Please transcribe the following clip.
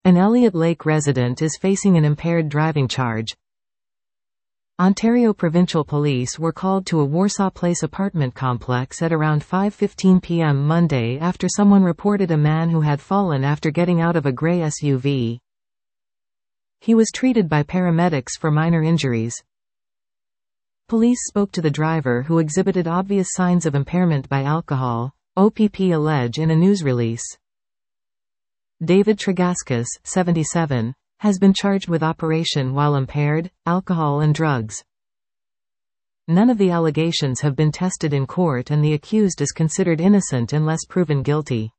An Elliott Lake resident is facing an impaired driving charge. Ontario Provincial Police were called to a Warsaw Place apartment complex at around 5:15 p.m. Monday after someone reported a man who had fallen after getting out of a grey SUV. He was treated by paramedics for minor injuries. Police spoke to the driver, who exhibited obvious signs of impairment by alcohol, OPP allege in a news release. David Tregaskis, 77, has been charged with operation while impaired, alcohol and drugs. None of the allegations have been tested in court and the accused is considered innocent unless proven guilty.